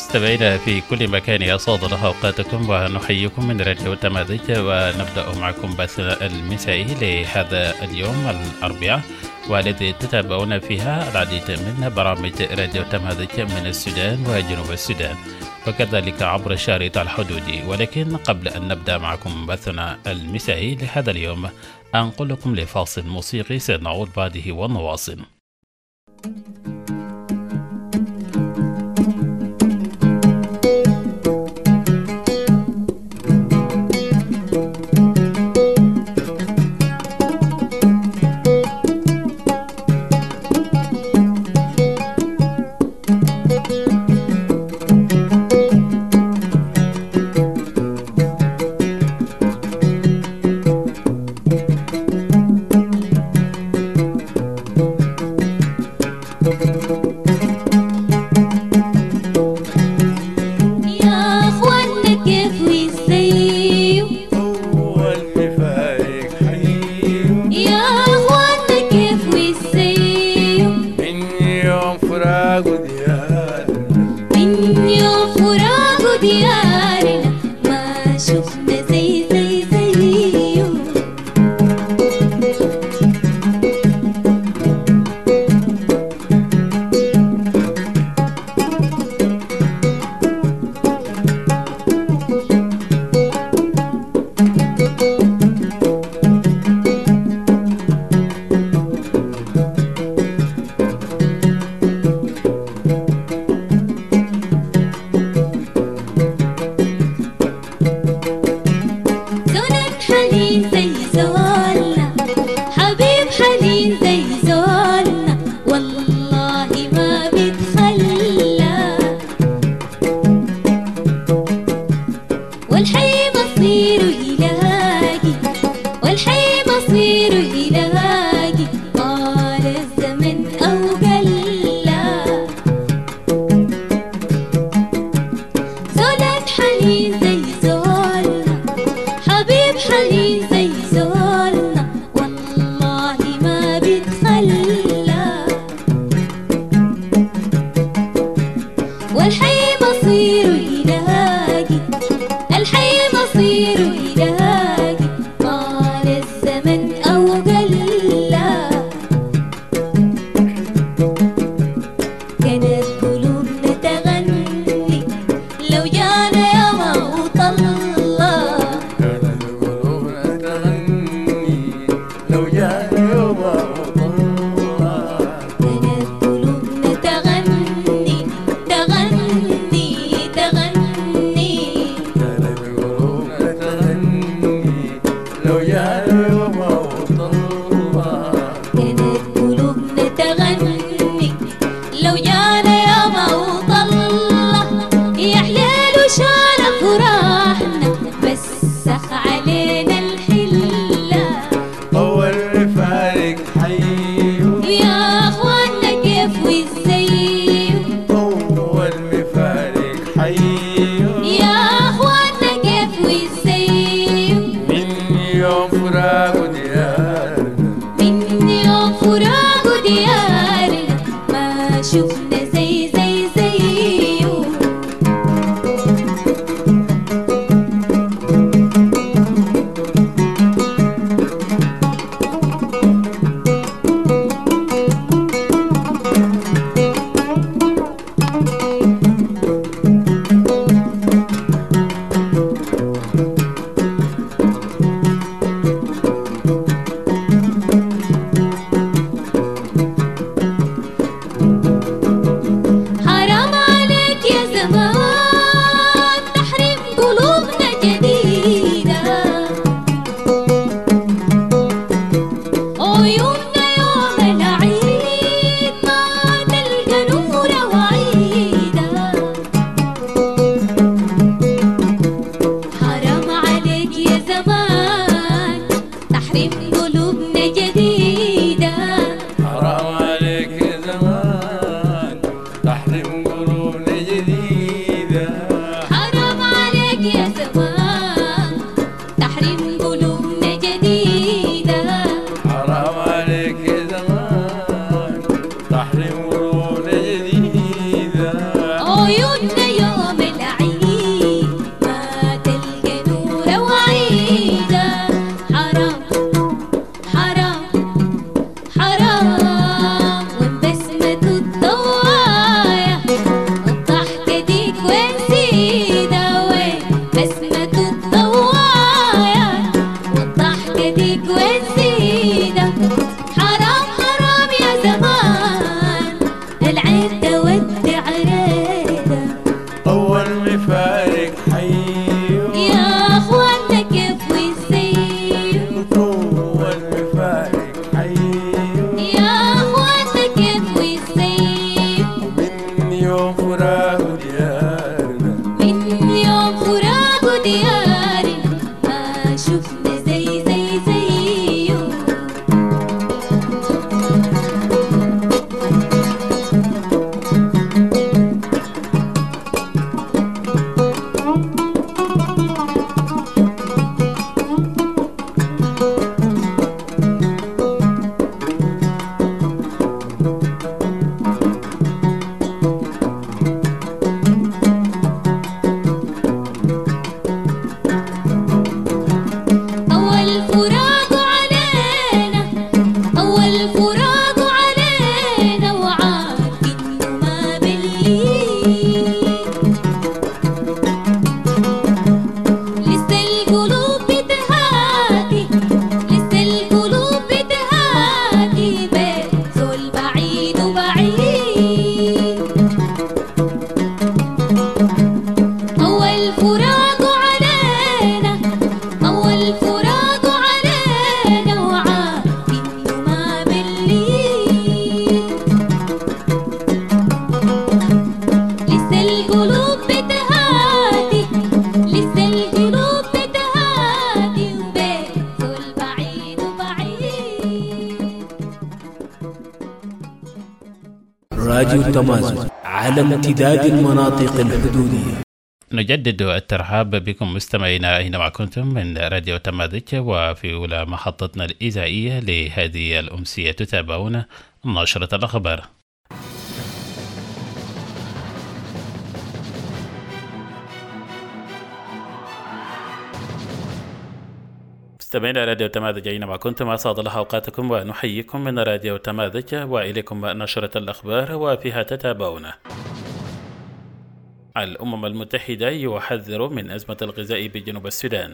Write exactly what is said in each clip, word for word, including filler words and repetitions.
مستمعينا في كل مكان أسعد الله أوقاتكم ونحييكم من راديو تمازيغ، ونبدأ معكم بثنا المسائي لهذا اليوم الأربعاء، والذي تتابعون فيها العديد من برامج راديو تمازيغ من السودان وجنوب السودان، وكذلك عبر الشريط الحدودي. ولكن قبل أن نبدأ معكم بثنا المسائي لهذا اليوم أنقل لكم لفاصل موسيقي سنعود بعده ونواصل. عيوننا يا راديو التمازن على امتداد المناطق الحدودية. نجدد الترحاب بكم مستمعينا أينما كنتم من راديو تمازن، وفي أولى محطتنا الإذاعية لهذه الأمسية تتابعون نشرة الأخبار. مستمعينا راديو تمازن أينما كنتم، أسعد الله أوقاتكم ونحييكم من راديو تمازن وإليكم نشرة الأخبار وفيها تتابعون. الأمم المتحدة يحذر من أزمة الغذاء بجنوب السودان.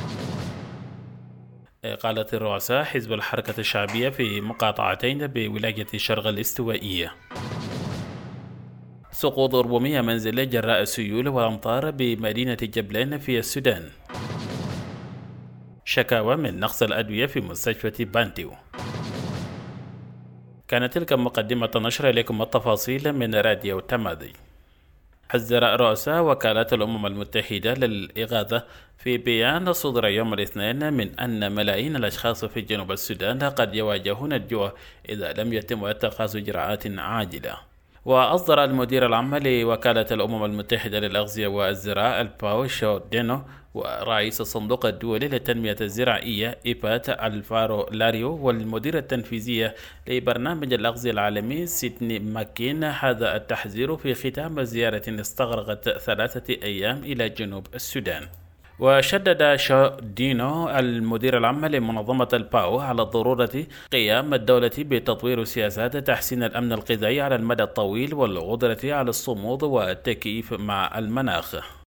قالت الرؤساء حزب الحركة الشعبية في مقاطعتين بولاية الشرق الاستوائية. سقوط أربعمائة منزل جراء السيول والأمطار بمدينة جبلين في السودان. شكاوى من نقص الأدوية في مستشفى بانتيو. كانت تلك مقدمة نشر، إليكم التفاصيل من راديو تمازن. حذر رؤساء وكالات الأمم المتحدة للإغاثة في بيان صدر يوم الاثنين من أن ملايين الأشخاص في جنوب السودان قد يواجهون الجوع إذا لم يتم اتخاذ إجراءات عاجلة. وأصدر المدير العام لوكالة الأمم المتحدة للأغذية والزراعة الباو شو دينو ورئيس الصندوق الدولي للتنمية الزراعية إيبات الفارو لاريو والمدير التنفيذية لبرنامج الأغذية العالمي سيدني ماكين هذا التحذير في ختام زيارة استغرقت ثلاثة أيام إلى جنوب السودان. وشدد شو دينو المدير العام لمنظمة الباو على ضرورة قيام الدولة بتطوير سياسات تحسين الأمن الغذائي على المدى الطويل والقدرة على الصمود والتكييف مع المناخ.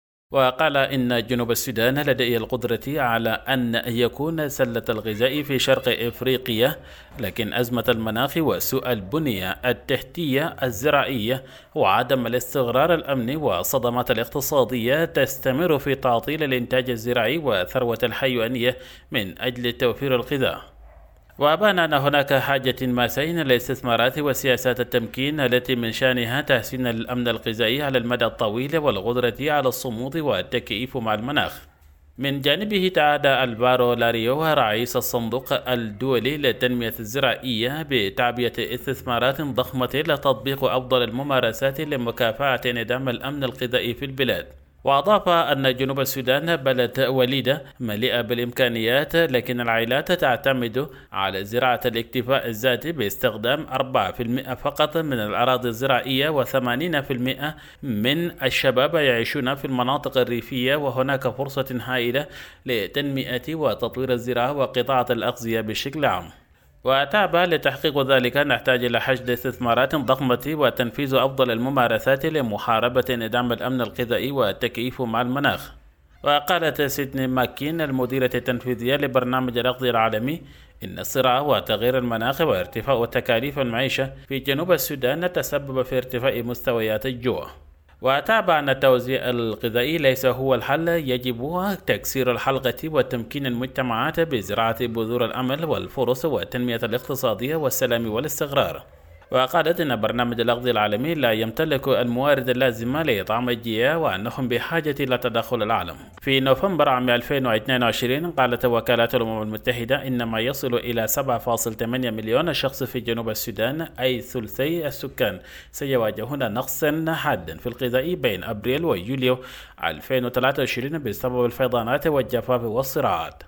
وقال إن جنوب السودان لديه القدرة على أن يكون سلة الغذاء في شرق إفريقيا، لكن أزمة المناخ وسوء البنية التحتية الزراعية وعدم الاستقرار الأمني والصدمات الاقتصادية تستمر في تعطيل الإنتاج الزراعي وثروة الحيوانية من أجل توفير الغذاء. وأبان أن هناك حاجة ماسين للاستثمارات وسياسات التمكين التي من شأنها تحسين الأمن الغذائي على المدى الطويل والقدرة على الصمود والتكييف مع المناخ. من جانبه تعاد الفارو لاريو رئيس الصندوق الدولي للتنمية الزراعية بتعبئة استثمارات ضخمة لتطبيق أفضل الممارسات لمكافحة انعدام الأمن الغذائي في البلاد. وأضاف أن جنوب السودان بلد وليدة مليئة بالإمكانيات، لكن العائلات تعتمد على زراعة الاكتفاء الذاتي باستخدام أربعة بالمئة فقط من الأراضي الزراعية، وثمانين بالمئة من الشباب يعيشون في المناطق الريفية، وهناك فرصة هائلة لتنمية وتطوير الزراعة وقطاع الأغذية بشكل عام. وتابع لتحقيق ذلك نحتاج إلى حشد استثمارات ضخمة وتنفيذ أفضل الممارسات لمحاربة انعدام الأمن الغذائي والتكييف مع المناخ. وقالت سيدني ماكين المديرة التنفيذية لبرنامج الأغذية العالمي إن الصراع وتغيير المناخ وارتفاع تكاليف المعيشة في جنوب السودان تسبب في ارتفاع مستويات الجوع. وتابع أن التوزيع الغذائي ليس هو الحل، يجب تكسير الحلقة وتمكين المجتمعات بزراعة بذور الأمل والفرص والتنمية الاقتصادية والسلام والاستقرار. وقالت أن برنامج الأغذية العالمي لا يمتلك الموارد اللازمة لإطعام الجياع وأنهم بحاجة إلى تدخل العالم. في نوفمبر عام ألفين واثنين وعشرين قالت وكالة الأمم المتحدة إن ما يصل إلى سبعة فاصلة ثمانية مليون شخص في جنوب السودان، أي ثلثي السكان، سيواجهون نقصا حادا في الغذاء بين أبريل ويوليو ألفين وثلاثة وعشرين بسبب الفيضانات والجفاف والصراعات.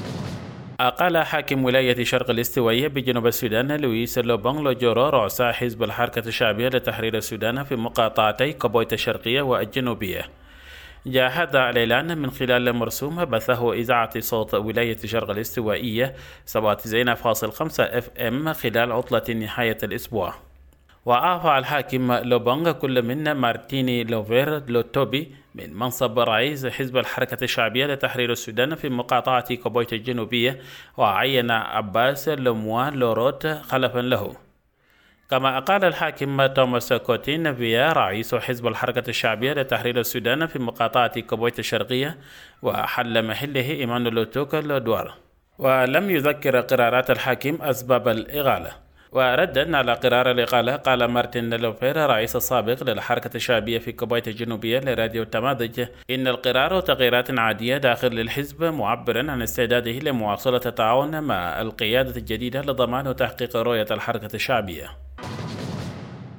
قال حاكم ولاية شرق الاستوائية بجنوب السودان لويس لوبونغ لوجورو رؤساء حزب الحركة الشعبية لتحرير السودان في مقاطعتي كابويتا الشرقية والجنوبية. جاء هذا الإعلان من خلال مرسوم بثه إذاعة صوت ولاية شرق الاستوائية سبعة وتسعين فاصلة خمسة اف ام خلال عطلة نهاية الأسبوع. وأعفى الحاكم لوبونغ كل من مارتيني لوفير لوتوبي من منصب رئيس حزب الحركة الشعبية لتحرير السودان في مقاطعة كابويتا الجنوبية، وعين عباس لوموا لوروت خلفا له. كما قال الحاكم توماس كوتين فيا رئيس حزب الحركة الشعبية لتحرير السودان في مقاطعة كابويتا الشرقية، وحل محله إيمانويل توك لودوار. ولم يذكر قرارات الحاكم أسباب الإغالة. وردا على قرار الإقالة قال مارتن لوفير رئيس السابق للحركة الشعبية في كابويتا الجنوبية لراديو تمازن إن القرار تغييرات عادية داخل الحزب، معبرا عن استعداده لمواصلة التعاون مع القيادة الجديدة لضمان وتحقيق رؤية الحركة الشعبية.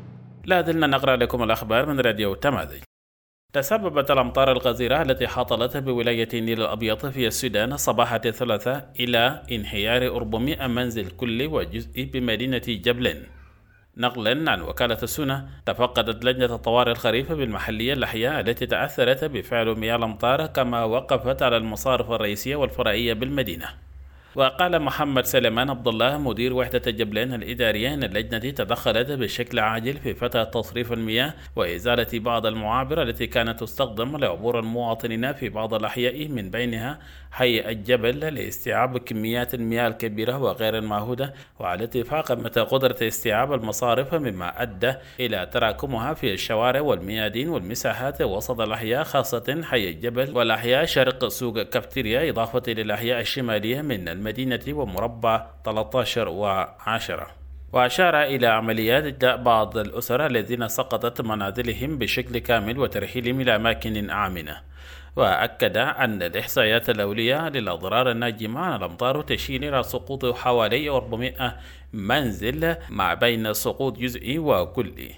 لا زلنا نقرأ لكم الأخبار من راديو تمازج. تسببت الأمطار الغزيرة التي حاطلت بولاية النيل الأبيض في السودان صباح الثلاثاء إلى انهيار أربعمائة منزل كلي وجزئي بمدينة جبلين. نقلا عن وكالة السنة، تفقدت لجنة الطوارئ الخريف بالمحلية الأحياء التي تأثرت بفعل مياه الأمطار، كما وقفت على المصارف الرئيسية والفرعية بالمدينة. وقال محمد سليمان عبد الله مدير وحدة جبلين الإدارية أن اللجنة تدخلت بشكل عاجل في فتح تصريف المياه وإزالة بعض المعابر التي كانت تستخدم لعبور المواطنين في بعض الأحياء من بينها حي الجبل لاستيعاب كميات المياه الكبيرة وغير المعهودة، وعلى اتفاق متى قدرة استيعاب المصارف، مما أدى إلى تراكمها في الشوارع والميادين والمساحات وسط الأحياء، خاصة حي الجبل والأحياء شرق سوق كافتيريا، إضافة إلى الأحياء الشمالية من المدينة ومربع ثلاثة عشر وعشرة. وأشار إلى عمليات إجلاء بعض الأسر الذين سقطت منازلهم بشكل كامل وترحيلهم إلى أماكن آمنة. وأكد أن الإحصائيات الأولية للأضرار الناجمة عن الأمطار تشير إلى سقوط حوالي أربعمائة منزل، مع بين سقوط جزئي وكلي.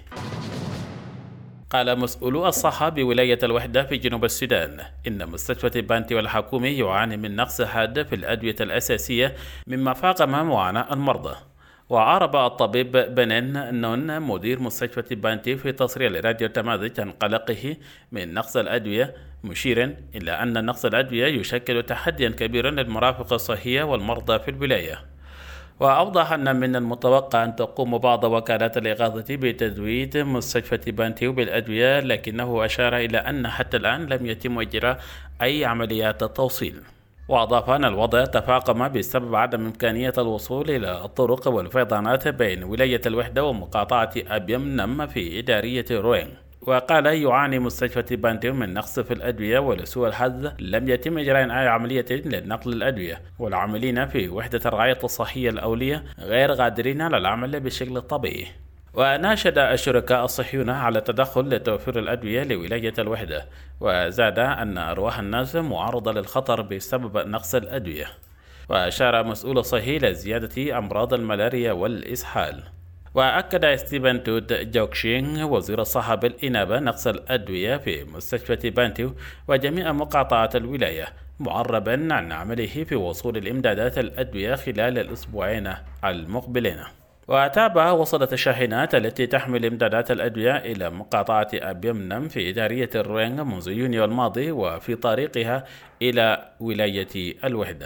قال مسؤولو الصحة بولاية الوحدة في جنوب السودان إن مستشفى بانتي والحكومي يعاني من نقص حاد في الأدوية الأساسية، مما فاقم معاناة المرضى. وعرب الطبيب بنين نون مدير مستشفى بانتي في تصريح لراديو تمازج عن قلقه من نقص الأدوية، مشيرا إلى أن نقص الأدوية يشكل تحديا كبيرا للمرافق الصحية والمرضى في الولاية. وأوضح أن من المتوقع أن تقوم بعض وكالات الإغاثة بتزويد مستشفى بانتي بالأدوية، لكنه أشار إلى أن حتى الآن لم يتم إجراء أي عمليات توصيل. وأضاف أن الوضع تفاقم بسبب عدم إمكانية الوصول إلى الطرق والفيضانات بين ولاية الوحدة ومقاطعة أبيم نم في إدارية روين. وقال يعاني مستشفى بانتي من نقص في الأدوية، ولسوء الحظ لم يتم إجراء أي عملية لنقل الأدوية، والعاملين في وحدة الرعاية الصحية الأولية غير قادرين على العمل بشكل طبيعي. وناشد الشركاء الصحيون على التدخل لتوفير الأدوية لولاية الوحدة، وزاد أن أرواح الناس معرضة للخطر بسبب نقص الأدوية. وأشار مسؤول الصحي إلى زيادة أمراض الملاريا والإسهال. وأكد ستيفن توت جوكشينغ وزير الصحة بالإنابة نقص الأدوية في مستشفى بانتيو وجميع مقاطعات الولاية، معربا عن عمله في وصول الإمدادات الأدوية خلال الأسبوعين المقبلين. وتابع وصلت الشاحنات التي تحمل إمدادات الأدوية إلى مقاطعة أبيمنم في إدارية الروينغ منذ يونيو الماضي، وفي طريقها إلى ولاية الوحدة.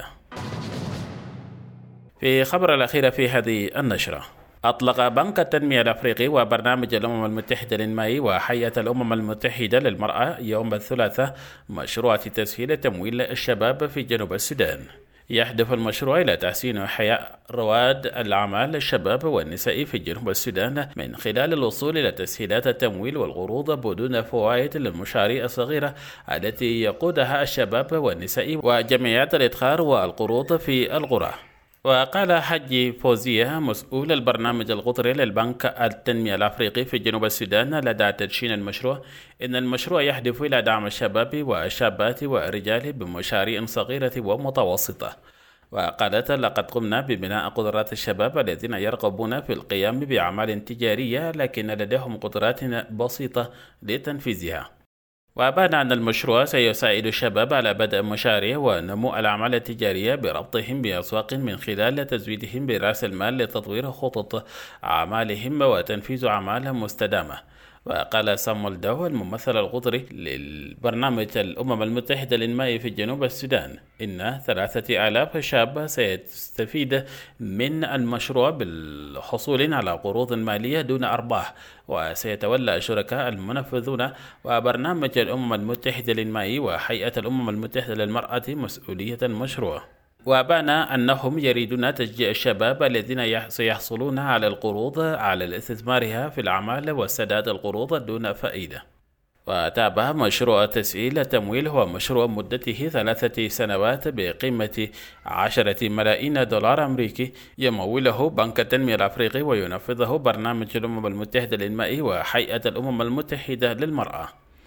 في خبر الأخير في هذه النشرة، أطلق بنك التنمية الأفريقي وبرنامج الأمم المتحدة للماء وحياة الأمم المتحدة للمرأة يوم الثلاثاء مشروع تسهيل تمويل الشباب في جنوب السودان. يهدف المشروع إلى تحسين حياة رواد الأعمال الشباب والنساء في جنوب السودان من خلال الوصول إلى تسهيلات التمويل والقروض بدون فوائد للمشاريع الصغيرة التي يقودها الشباب والنساء وجمعيات الإدخار والقروض في القرى. وقال حجي فوزية مسؤول البرنامج القطري للبنك التنمية الأفريقي في جنوب السودان لدى تدشين المشروع إن المشروع يهدف إلى دعم الشباب والشابات والرجال بمشاريع صغيرة ومتوسطة. وقالت لقد قمنا ببناء قدرات الشباب الذين يرغبون في القيام بأعمال تجارية لكن لديهم قدرات بسيطة لتنفيذها. وأبان أن المشروع سيساعد الشباب على بدء مشاريع ونمو الأعمال التجارية بربطهم بأسواق من خلال تزويدهم برأس المال لتطوير خطط أعمالهم وتنفيذ أعمال مستدامة. وقال سامويل داو الممثل القطري للبرنامج الأمم المتحدة للماء في جنوب السودان إن ثلاثة آلاف شاب سيستفيد من المشروع بالحصول على قروض مالية دون أرباح، وسيتولى الشركاء المنفذون وبرنامج الأمم المتحدة للماء وهيئة الأمم المتحدة للمرأة مسؤولية المشروع. وبان أنهم يريدون تشجيع الشباب الذين سيحصلون على القروض على الاستثمارها في الأعمال وسداد القروض دون فائدة. وتابع مشروع تسهيل التمويل هو مشروع مدته ثلاثة سنوات بقيمة عشرة ملايين دولار أمريكي يموله بنك التنمية الأفريقي وينفذه برنامج الأمم المتحدة للماء وهيئة الأمم المتحدة للمرأة.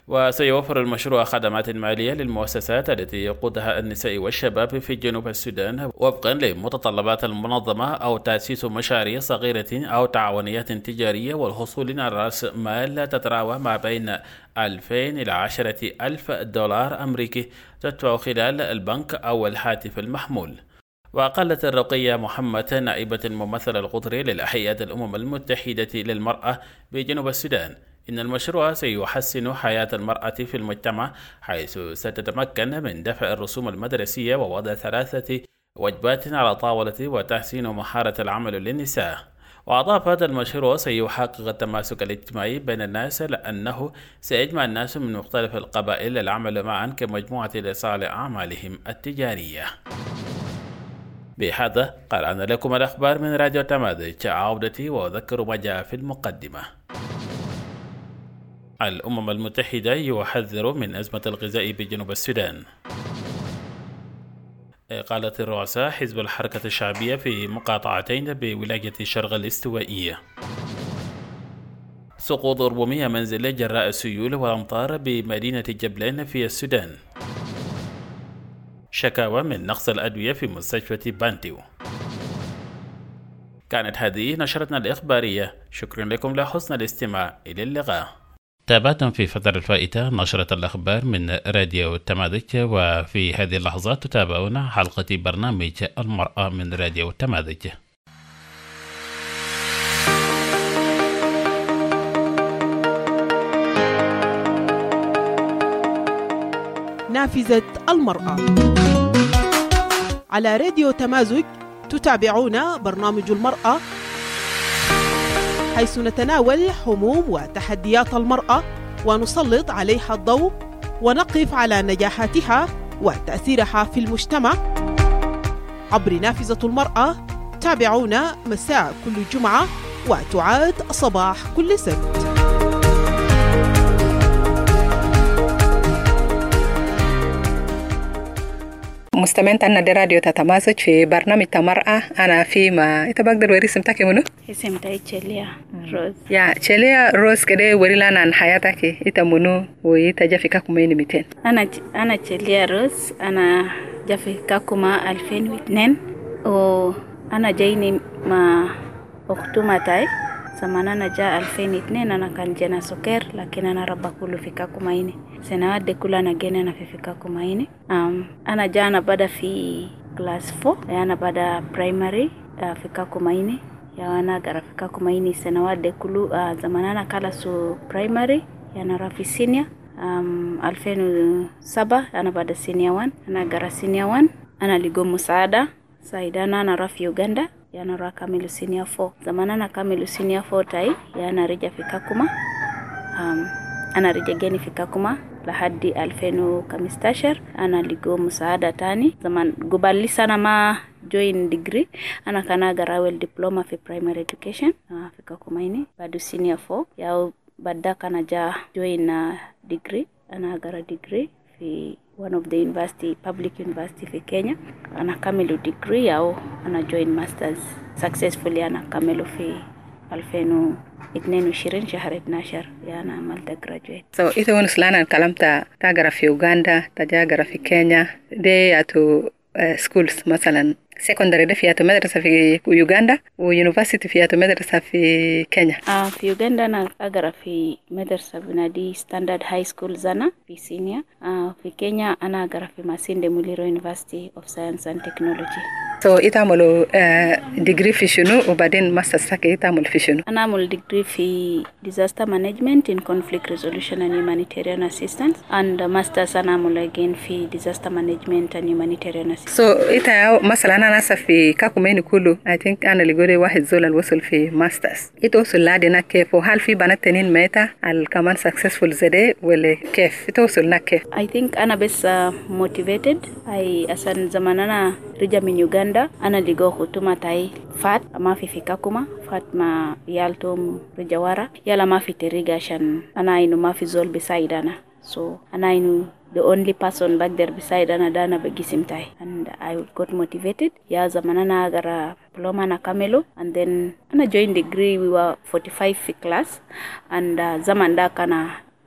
وسيوفر المشروع خدمات مالية للمؤسسات التي يقودها النساء والشباب في جنوب السودان وفقا لمتطلبات المنظمة، أو تأسيس مشاريع صغيرة أو تعاونيات تجارية والحصول على رأس مال تتراوح ما بين ألفين إلى عشرة ألف دولار أمريكي تدفع خلال البنك أو الهاتف المحمول. وقالت الرقية محمد نائبة الممثل القطري للحياة الأمم المتحدة للمرأة بجنوب السودان إن المشروع سيحسن حياة المرأة في المجتمع، حيث ستتمكن من دفع الرسوم المدرسية ووضع ثلاثة وجبات على طاولة وتحسين مهارة العمل للنساء. وأضاف هذا المشروع سيحقق التماسك الاجتماعي بين الناس، لأنه سيجمع الناس من مختلف القبائل للعمل معا كمجموعة لصالح أعمالهم التجارية. بهذا قرأنا لكم الأخبار من راديو تمازج. عودتي وأذكر ما جاء في المقدمة. الأمم المتحدة يحذر من أزمة الغذاء بجنوب السودان. قالت الرؤساء حزب الحركة الشعبية في مقاطعتين بولاية الشرق الاستوائية. سقوط أربعمائة منزل جراء السيول والأمطار بمدينة جبلين في السودان. شكاوى من نقص الأدوية في مستشفى بانتيو. كانت هذه نشرتنا الإخبارية، شكرا لكم لحسن الاستماع، إلى اللقاء. تابعتم في فترة الفائتة نشرة الأخبار من راديو تمازج، وفي هذه اللحظات تتابعون حلقة برنامج المرأة من راديو تمازج. نافذة المرأة على راديو تمازج. تتابعون برنامج المرأة، حيث نتناول هموم وتحديات المرأة ونسلط عليها الضوء ونقف على نجاحاتها وتأثيرها في المجتمع عبر نافذة المرأة. تابعونا مساء كل جمعة وتعاد صباح كل سبت. مستمعين تاعنا دي راديو تتمازج في برنامج المرأة. أنا في ما إنت بقدر وري اسمك منو؟ اسمي تشيليا روز. يا تشيليا روز كده وري لنا عن حياتك. إنت منو وإنت جا في كاكوما ميتين؟ أنا أنا تشيليا روز. أنا جا في كاكوما ألفين واثنين، وأنا جايني مع أختوما تاي. زمان أنا جاء ألفين واثنين أنا كان جانا سكر، لكن أنا ربا كله في كاكوما هيني سنوات دي كلها أنا جينا أنا في في كاكوما هيني. أم أنا جانا بدا في كلاس فور، أنا بدا برايمري في كاكوما هيني. يا أنا قرا في كاكوما هيني سنوات دي كله. زمان أنا كلا سو برايمري أنا را في سينيا. أم ألفين وسبعة أنا بدا سينيا وان، أنا قرا سينيا وان. أنا لقوا مساعدة سايدانا أنا را في يوغندا، yana ra kamilu senior four. Zamana na kamilu senior four tai yana rija fi Kakuma. Um, ana rija geni fi Kakuma lahadi ألفين وخمستاشر. ana ligo musaada tani zaman gubali sana ma join degree. ana kana garawel diploma fi primary education uh, fi Kakuma ini badu senior four ya badda kana ja join uh, degree. ana gara degree fi one of the university public university في Kenya. أنا كملوا degree أو أنا join masters successfully. أنا كملوا في ألفين واثنين وعشرين شهر اثناشر يا أنا عملت graduate. So إذا ونسلنا الكلام تا تاجر في أوغندا تاجر في كينيا دي أتو schools مثلا secondary ده فيها مدرسة في يوغندا ويونيفرسيتي فيها مدرسة في كينيا. آه في يوغندا أنا أقرأ في مدرسة بنادي ستاندرد هاي سكول زانا في سينيا. آه في كينيا أنا أقرأ في ماسين دي موليرو يونيفرسيتي أوف ساينس أند تكنولوجي. So إتعملوا degree في شنو وبعدين ماستر ساكي إتعمل في شنو؟ أنا أعمل degree في disaster management in conflict resolution and humanitarian assistance, and masters أنا أعمل again في disaster management and humanitarian assistance. So إتا مثلا أنا ناسا في كاكوميني كله I think أنا اللي قولي واحد زول الوصل في ماسترز. إتوصل لادينا كيف وهل في بنات تنين ميتا الكمان successful زده ولا كيف؟ إتوصلنا كيف؟ I think أنا بس uh, motivated. I أصلا زمان أنا رجع من يوغندا أنا لقوا خطومة تاي فات ما في في كاكوما فات ما يالتوم رجوارا يلا ما في تريجا عشان أنا إنه ما في زول beside أنا. So أنا إنه the only person back there beside أنا دانا بجسم تاي and I got motivated. يا زمان أنا أقرأ diploma أنا كاملو and then أنا joined degree we were forty-five في class and uh, زمان دا كنا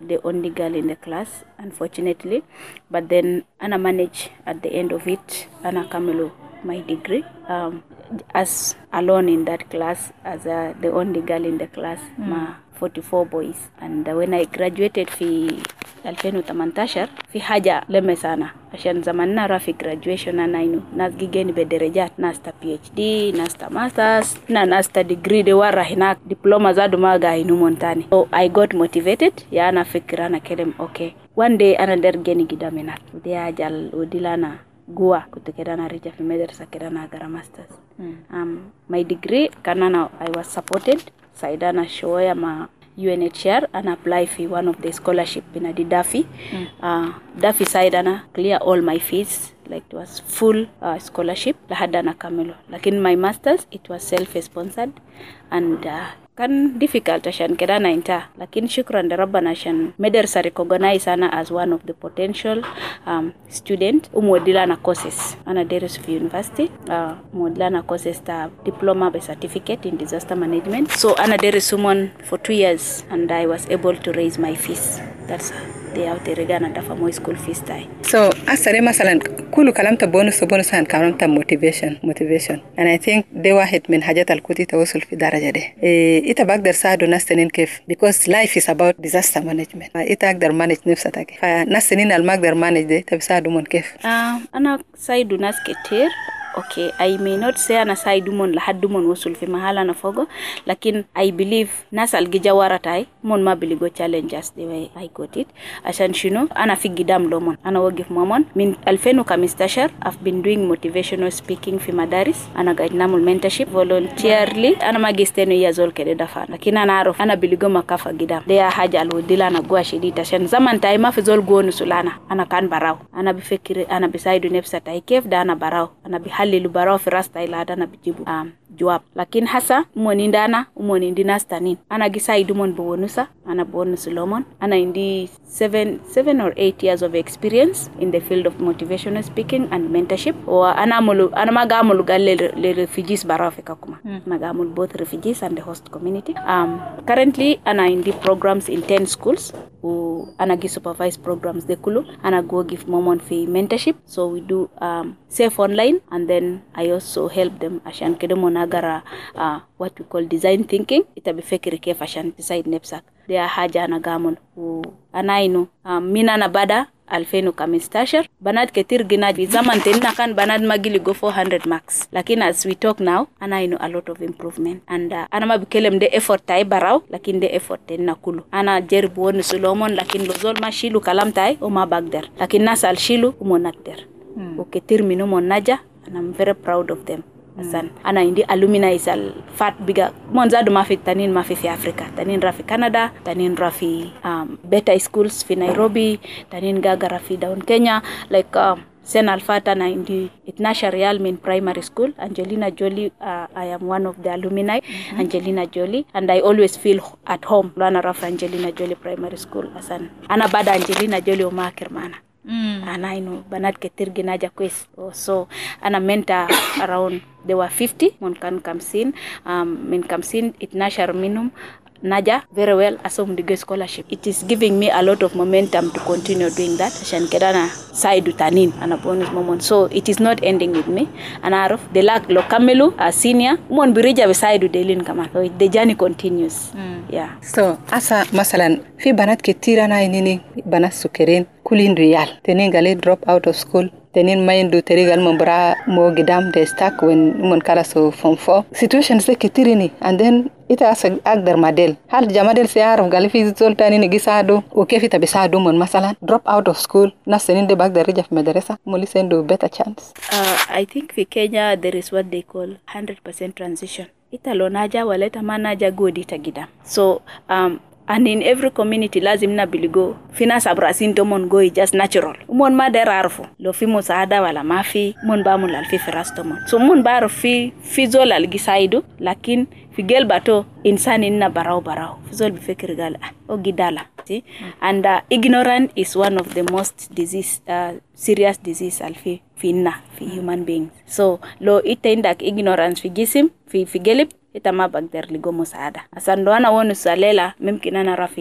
the only girl in the class, unfortunately. But then Anna managed at the end of it, Anna Kamelu, my degree, um, as alone in that class, as uh, the only girl in the class, mm. ma forty-four boys. And uh, when I graduated fi ألفين وثمانية عشر في حاجة لما سنة عشان زماننا را في graduation أنا إنه ناس جيجين بدرجات ناس تا بي اتش دي ناس تا ماسترز نا ناس تا degree دي ورا هناك diploma زادو ما غاينو مونتاني. So I got motivated يا أنا فكر أنا كلم okay one day أنا درجني قدامنا ودي أجل وديلانا gua kutoka na rija fi madrasa kirana gara masters. mm. um my degree kanana I was supported saidana shoya ma U N H C R and apply for one of the scholarship in a Daffy. Mm. Uh, Daffy saidana clear all my fees, like it was full uh, scholarship. Lahadana kamelo. Like in my masters, it was self-sponsored and uh, kan difficult ashan kedana inta. Lakin shukran de rabbana ashan madrasa recognize ana as one of the potential um, student umodila na courses ana Deris University uh, umodila na courses ta diploma by certificate in disaster management. So ana Deris sumon for two years and I was able to raise my fees. That's they out there regana dafa mo school fees tai. So asare masalan kulu kalamta bonus bonus han kalamta motivation motivation and I think they واحد من حاجات الكوتي توصل في درجة ده. إيه إنت بقدر ساعدو ناس تنين كيف because life is about disaster management. إنت أقدر manage نفسك فناس تنين المقدر manage ده تبساعدو من كيف. آه أنا ساعدو ناس كتير. Okay, I may not say ana side mon lahad mon wasul fi mahala na fogo, lakin I believe nas algija waratai mon ma biligo challenges the way I got it. Ashan shino ana fi gidam lomon ana wagif momon min alfenu kamistashar I've been doing motivational speaking fi madaris ana guide namul mentorship voluntarily ana magisteno years old kede dafa lakin ana aruf ana biligo makafa gidam de ya haja aludila na gwa shidita shan zaman tay ma fi zol gonu sulana ana kan barau ana bifikiri ana bisaidu nefsa tay kef da ana barau ana bi halilu barao firasta ila adana bijibu um, jawab lakin hasa umonindana umonindina stanin ana gisaidu mon bonusa ana bonus lomon ana indi seven seven or eight years of experience in the field of motivational speaking and mentorship or ana mulu ana magamulu galle le refugees barao Africa kuma mm. magamul both refugees and the host community. Um currently ana indi programs in ten schools who ana gi supervise programs de kulu ana go give momon fi mentorship, so we do um safe online and then I also help them ashan kedomo nagara uh, what we call design thinking itabi fekiri kef ashan decide nepsak they are haja na gamon u anainu um, mina na bada alfenu kamistashar banat ketir gina zaman tenna kan banat magili go four hundred marks lakin as we talk now anainu a lot of improvement and uh, ana mabikelem de effort tay baraw lakin de effort tenna kulu ana jerbu won sulomon lakin lozol ma shilu kalam tay o ma bagder lakin nasal shilu o monakder hmm. o ketir minu monaja and I'm very proud of them. Asan mm. ana indi alumni isal fat biga monza do mafi tanin mafi fi Africa tanin rafi Canada tanin rafi um, better schools fi Nairobi tanin gaga rafi down Kenya like um, Sen Alfata na indi Itnasha Real Min Primary School Angelina Jolie uh, I am one of the alumni mm-hmm. Angelina Jolie and I always feel at home lana rafi Angelina Jolie Primary School asan ana bada Angelina Jolie umakir mana Mm. and I know banat ketir ginaja quest so ana mentor around there were fifty mon kan comes in um min comes in it nashar minum naja very well assume the scholarship. It is giving me a lot of momentum to continue doing that ashan kedana side tanin ana bonus moment, so it is not ending with me and aruf the lack lo kamelu a senior mon birija be side delin kama, so the journey continues. mm. yeah so asa masalan fi banat ketira na nini banat sukerin kulin real tenin gali drop out of school tenin mindu terigal mambra mo gidam de stack when mon kala so from four situations de ketirini and then ita asa agdar model hal jamadel se araf gali fi zoltani ni gisado o kefita bisado mon masalan drop out of school na senin de bagdar rija fi madrasa mo lisendo better chance. uh, I think for Kenya there is what they call one hundred percent transition ita lonaja waleta manaja godi tagida, so um and in every community lazim na biligo fina sabrasin to mon go just natural mon ma derarfo lo fi musada wala mafi mon ba mun alfi firasto mon so mon bar fi fizol algisaido lakin fi gel bato insani na barao barao fizol bi fikir gal o gidala see mm. and uh, ignorance is one of the most disease uh, serious disease alfi finna fi human beings, so lo itendak ignorance fi gisim fi fi gelip ita ma bagder ligo musada asan do ana wonu salela mimkina na rafi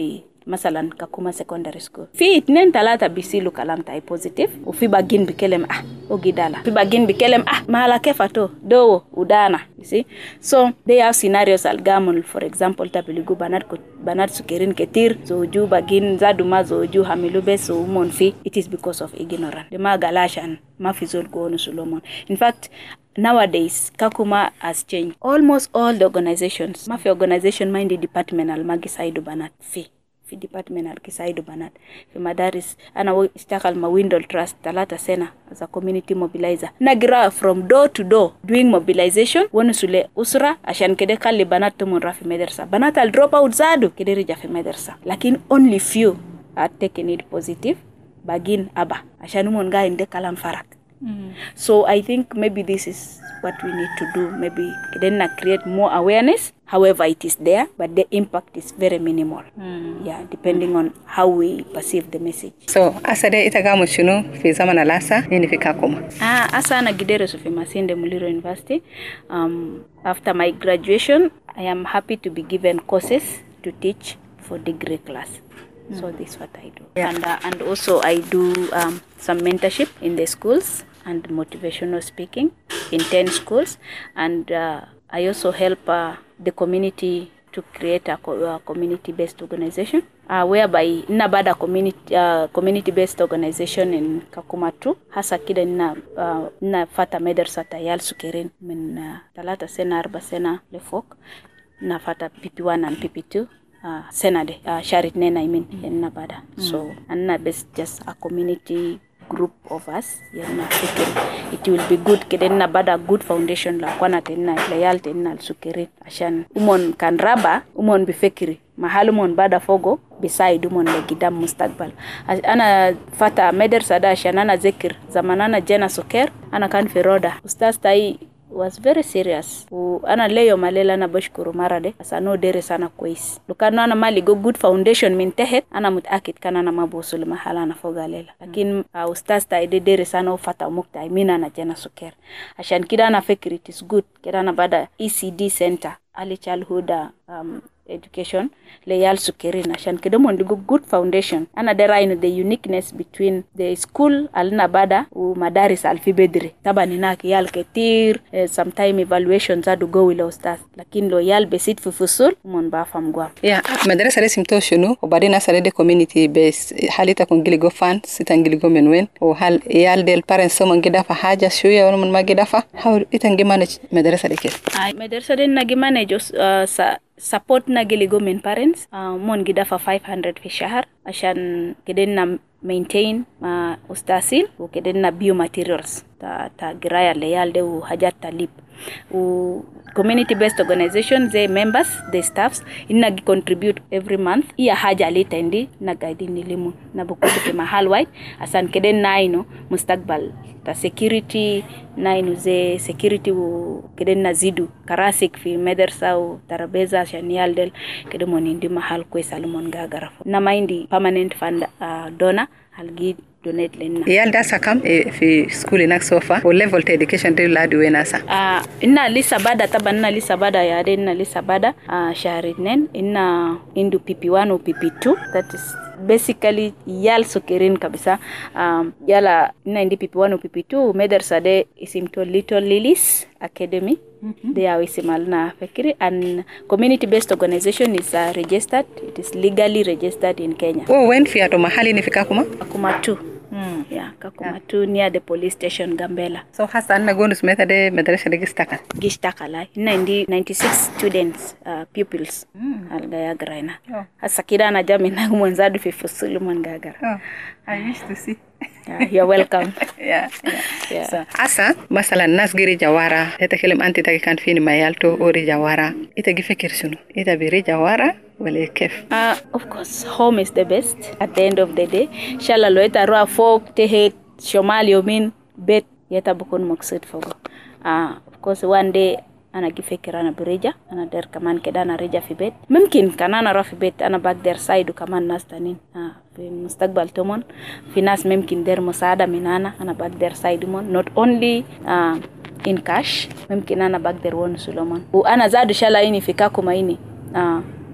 مثلا كاكوما secondary school في اتنين تلاتة بيسيلوا كلام تاي positive وفي باقين بكلم اه وجدالا في باقين بكلم اه ما على كيف تو دو ودانا you see so they have scenarios algamul for example تابليغو بنات بنات سكرين كتير زوجو باقين زادو ما زوجو حملو بس ومون في it is because of ignorance لما غلاشان ما في زول كونو سلومون in fact nowadays Kakuma has changed almost all the organizations ma fi organization mind department almagi saidu banat fi fi department alkisaidu banat fi madaris ana ishtakal ma window trust talata sena as a community mobilizer nagira from door to door doing mobilization wonu sule usra ashan kede kalli banat tumun rafi medersa banat al drop out zadu kede rija fi medersa lakin only few are taking it positive bagin aba ashan mon ga inde kalam farak. Mm. So I think maybe this is what we need to do. Maybe then create more awareness. However, it is there, but the impact is very minimal. Mm. Yeah, depending on how we perceive the message. So, asade itagamu shunu fi zamana lasa nini fi Kakuma? Ah, asa na gidere so fi Masinde Muliro University. Um, after my graduation, I am happy to be given courses to teach for degree class. Mm. So this is what I do. Yeah. And uh, and also I do um, some mentorship in the schools and motivational speaking in ten schools, and uh, I also help uh, the community to create a, co- a community-based organization uh, whereby Nabada community uh, community-based organization in Kakuma too hasa kida nina uh, nina fata medersa tayal sukerin min uh, talata sena arba sena lefok na fata P P one and P P two uh, senade uh, sharit nena I mean mm. in Nabada. Mm. So anna best just a community group of us yana fikir it will be good kidenna bada good foundation la kwana tenna layal tenna sukiri ashan umon kan raba umon bifikiri mahali umon bada fogo beside umon legidam mustaqbal ana fata medersa da ashan ana zikir zamanana jena suker ana kan firoda ustaz tai was very serious u ana leyo malela na bashkuru marade asano dere sana kwais lukano ana mali go good foundation min tehet ana mutakid kana na mabusul mahala na fogalela lakin uh, ustaz ta ide dere sana ufata mukta mina na jana suker ashan kida na fikri it is good kida na bada E C D center early childhood um, education layal sukerin ashan kida mondigo good foundation ana dera ino the uniqueness between the school alna bada u madaris alfibedri tabani na yal ketir eh, sometime evaluations adu go wila ustaz lakin lo yal besit fufusul mon ba fam gwa yeah madrasa resim to shunu obadina sare de community base halita kon giligo fan sitangili go menwen o hal yal del parents so mangida fa haja shuya won magida fa how itangi manage madrasa de ke ay madrasa de nagi manage uh, sa support na giligo men parents uh, mon gida fa five hundred fi shahar ashan kidenna maintain uh, ustasil u kidenna biomaterials ta ta giraya layal de u hajat talib u community based organization they members the staffs inna contribute every month iya haja litendi na guide ni limu na bukutu ke mahal wide asan kidenna ino mustaqbal ta security nainu ze security u kidenna zidu karasik fi medersa u tarabeza shanial del kidemoni ndi mahal ko salmon gagarafo na mind permanent fund uh, donor algi donate lenna yalda sakam e fi school inak sofa o level to education de ladu wenasa ah uh, inna lisa bada tabanna lisa bada ya de inna lisa bada uh, sharitnen inna indu P P one or P P two that is basically yal sokerin kabisa um, yala inna indi P P one or P P two medersa de isimto Little Lilies Academy. Mm-hmm. They are isimalna fikiri and community based organization is uh, registered it is legally registered in Kenya. Oh when fiato mahali ni fika kuma Kakuma two mm. yeah Kakuma yeah. two near the police station Gambela. So hasa na gonus meta de madrasa de gistaka gistaka la ninety-six students uh, pupils mm. algaya graina oh. hasa kida na jami na mwanzadu fi fusulu mangagara oh I wish to see yeah, you're welcome. yeah, yeah. yeah. So, asa masalan nas giri jawara eta kelim anti tagi kan fini mayalto ori jawara ita gifekir sunu ita biri jawara wala kef uh, of course home is the best at the end of the day inshallah lo eta roa folk tehet shomali omin bet yeta bukun maksud fogo uh, of course one day ana gifekira na birija ana der kaman kedana reja fi bet mumkin kanana ra fi bet ana bag der side kaman nas tanin ah fi mustaqbal tomon fi nas mumkin der musada minana ana bag der side mon not only uh, in cash mumkin ana bag der won Solomon u ana zadu shala ini fi Kakuma ini ah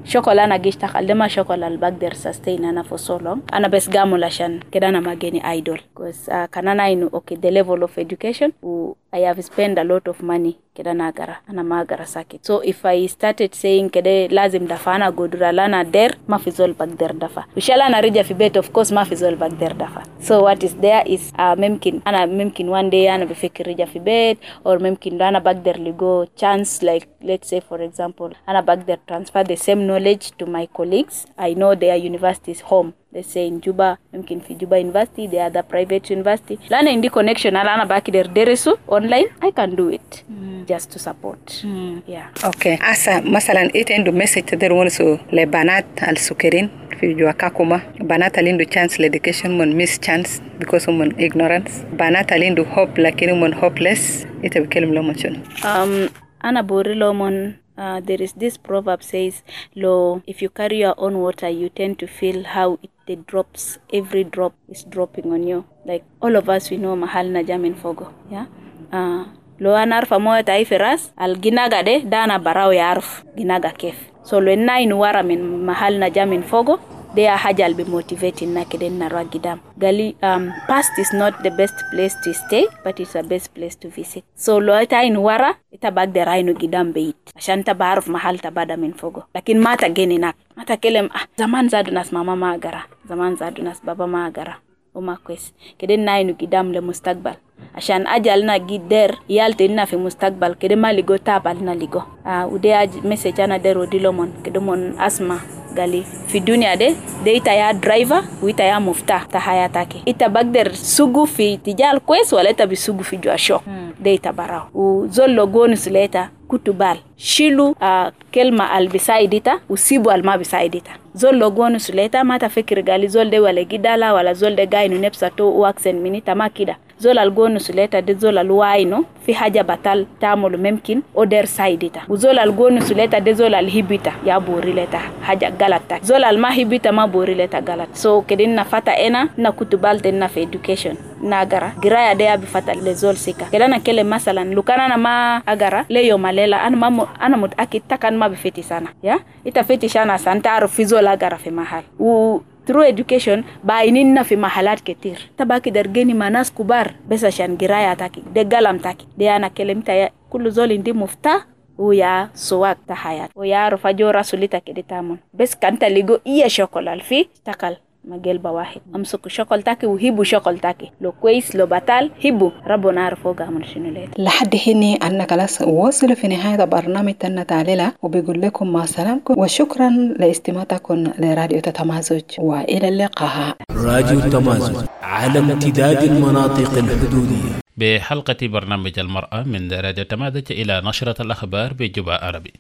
شغل أنا جيش تقل لما شغل اللي بقدر sustain أنا for so long أنا بس قامل عشان كده أنا ما جيني idol because uh, كان أنا إنه okay the level of education و I have spent a lot of money كده أنا أقرأ أنا ما أقرأ ساكت so if I started saying كده لازم دفع أنا قدر لنا در ما في زول بقدر دفع وشال أنا رجع في بيت of course ما في زول بقدر دفع so what is there is uh, ممكن أنا ممكن one day أنا بفكر رجع في بيت or ممكن أنا بقدر لقو chance like let's say for example أنا بقدر transfer the same knowledge to my colleagues I know their universities home let's say in Juba ممكن في Juba University the other private university لأنا عندي connection أنا أنا بقدر درسه online I can do it mm. just to support mm. yeah okay asa مثلا إيه عنده message تقدر ونسو لبنات السكرين في جوا كاكوما بنات اللي عنده chance لeducation من miss chance because من ignorance بنات اللي عنده hope لكن من hopeless إيه تبكلم لهم شنو um أنا بوري لهم Uh, there is this proverb says, "Lo, if you carry your own water, you tend to feel how it the drops. Every drop is dropping on you. Like all of us, we know mahal na jamin fogo. Yeah. Uh, lo anarfa moya taiferas al ginaga de dana barao ya arf ginaga kef. So lo na inuwara min mahal na jamin fogo. They are hajal be motivating na keden na ragidam. Gali um past is not the best place to stay, but it's the best place to visit. So lo ita inuwara ita bag de rainu gidam beit. Ashan ta barf mahal tabada min fogo. Lakin mata geni nak. Mata kelem ah zaman zadu nas mama magara. Zaman zadu nas baba magara. Uma kwes. Keden na inu gidam le mustagbal. Ashan ajal na gider yalte na fi mustagbal kede maligo tabal na ligo. Ah uh, ude aj message ana dero dilomon kedomon asma gali fi dunia de de ita ya driver wita ya mufta ta hayatake ita bagder sugu fi tijal kwes wala ita bisugu fi jwa shock hmm. de ita barao u zollo gonus leta kutubal shilu uh, kelma al bisaidita usibu al ma bisaidita zollo gonus leta mata fikir gali zolde wala gidala wala zolde gainu nepsa to waxen minita makida zol al gonus leta de zol al waino fi haja batal tamul memkin oder saidita u zol al gonus leta de zol al hibita ya bori leta haja galata zol al ma hibita ma bori leta galat so kedin na fata ena na kutubal den na fi education na agara giraya de abi fata le zol sika kedana kele masalan lukana na ma agara le yo malela ana ma ana mut akitakan ma bifeti sana ya ita feti sana santaro fizol agara fi mahal u through education bainina fi mahalat ketir tabaki dargeni manas kubar besa shan giraya taki de galam taki de ana kelemta ya kullu zol indi mufta uya suwak ta hayat uya rufajora sulita keditamon bes kanta ligo iya shokolal fi takal magel bawahid amsuku shokol taki uhibu shokol taki lo كويس لو بطل هبو ربنا عرفوها من شنو ليه لحد هنا أنا خلاص وصل في نهاية برنامج تنا تعليلا وبيقول لكم مع سلامكم وشكرا لاستماعتكم لراديو تمازج وإلى اللقاء. راديو تمازج على امتداد المناطق الحدودية. بحلقة برنامج المرأة من راديو تمازج إلى نشرة الأخبار بجبع عربي.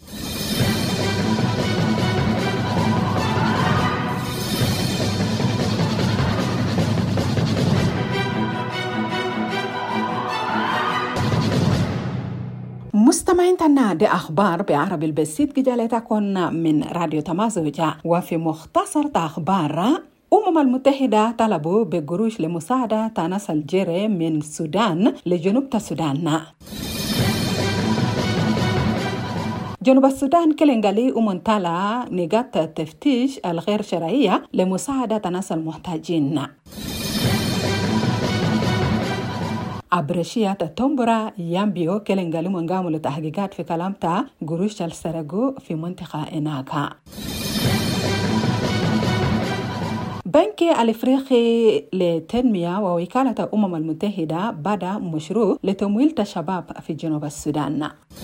مستمعين تنا دي أخبار بعربي البسيط جالتكم من راديو تمازج وفي مختصر أخبار الأمم المتحدة طلبوا بقروش لمساعدة ناس الجيري من السودان لجنوب السودان. جنوب السودان كلنجالي ومنتلا نقاط التفتيش الغير شرعية لمساعدة ناس المحتاجين. أبرشية تومبرا يامبيو كلنجالي منقاموا لتحقيقات في كلامتا قروش السرقو في منطقة إناكا. بنك الإفريقي للتنمية ووكالة الأمم المتحدة بدأ مشروع لتمويل الشباب في جنوب السودان.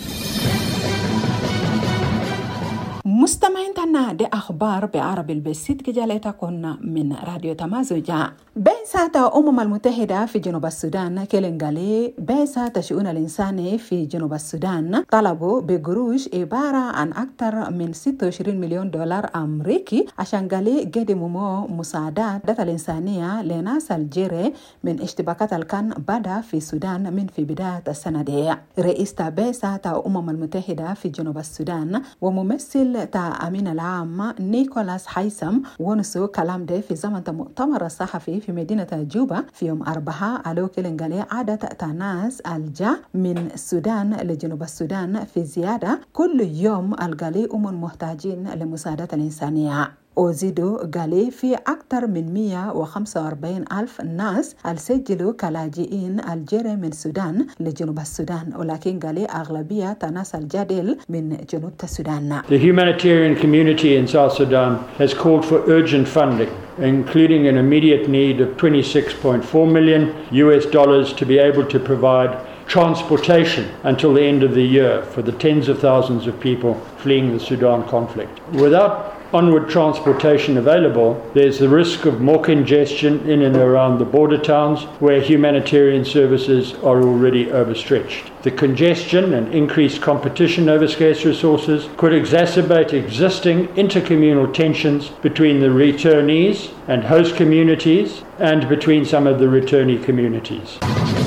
مستمعين تنا دي أخبار بعربي البسيط كجالتكم من راديو تمازج. بعثة الأمم المتحدة في جنوب السودان كلنجالي بعثة شؤون الإنساني في جنوب السودان طلبوا بقروش عبارة عن أكثر من ستة وعشرين مليون دولار أمريكي عشان قالي قدموا مساعدات الإنسانية لناس الجيري من اشتباكات الكان بدأ في السودان من في بداية السنة دي. رئيس بعثة الأمم المتحدة في جنوب السودان وممثل تا أمين العام نيكولاس حيسم ونسو كلام ده في زمن مؤتمر الصحفي في مدينة جوبا في يوم أربعة على كلنجالي عدد تناس الجا من السودان لجنوب السودان في زيادة كل يوم الجالي أم محتاجين لمساعدة الإنسانية. وزيدوا قالي في أكثر من مئة وخمسة وأربعين ألف ناس السجلوا كلاجئين الجري من السودان لجنوب السودان ولكن قالي أغلبية تناس الجديل من جنوب السودان. The humanitarian community in South Sudan has called for urgent funding, including an immediate need of twenty-six point four million U S dollars to be able to provide transportation until the end of the year for the tens of thousands of people fleeing the Sudan conflict. Without onward transportation available, there's the risk of more congestion in and around the border towns where humanitarian services are already overstretched. The congestion and increased competition over scarce resources could exacerbate existing intercommunal tensions between the returnees and host communities and between some of the returnee communities.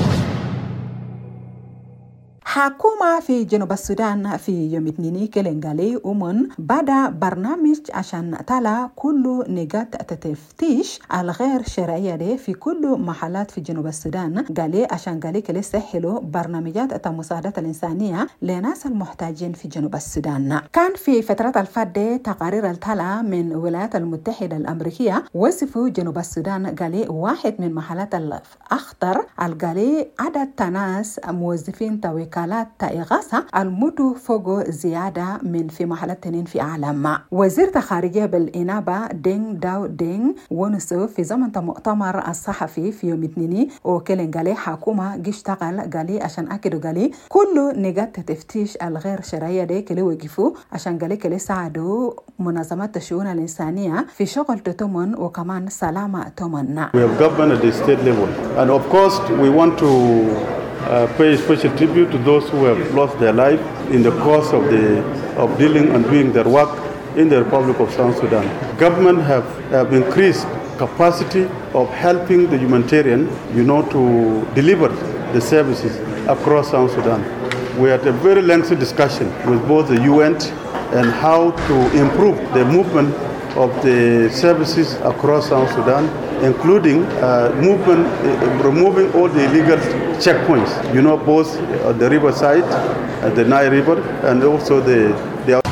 حكومة في جنوب السودان في يوم اثنين كلنجالي أمن بدأ برنامج عشان تلا كل نقاط التفتيش الغير شرعية دي في كل محلات في جنوب السودان قالي عشان قالي كلي سهلوا برنامجات المساعدة الإنسانية لناس المحتاجين في جنوب السودان. كان في فترة الفادة تقارير التلا من الولايات المتحدة الأمريكية وصفوا جنوب السودان قالي واحد من محلات الأخطر القالي عدد تناس موظفين توكال تإغاثة الموتو فوقو زيادة من في محلات تنين في عالم. وزير خارجية بالإنابة دينغ داو دينغ ونسو في زمن مؤتمر الصحفي في يوم اثنين وكلن قالي حكومة جيشتغل قالي عشان أكدو قالي كل نقاط تفتيش الغير شرعية دي كلي وقفوا عشان قالي كلي ساعدوا منظمات الشؤون الإنسانية في شغل تتمن وكمان سلامة تمن. We have governed at the state level and of course we want to Uh, pay special tribute to those who have lost their life in the course of the of dealing and doing their work in the Republic of South Sudan. Government have, have increased capacity of helping the humanitarian, you know, to deliver the services across South Sudan. We had a very lengthy discussion with both the U N and how to improve the movement of the services across South Sudan, including uh, movement, uh, removing all the illegal checkpoints, you know, both on the river side, at the Nile River, and also the, the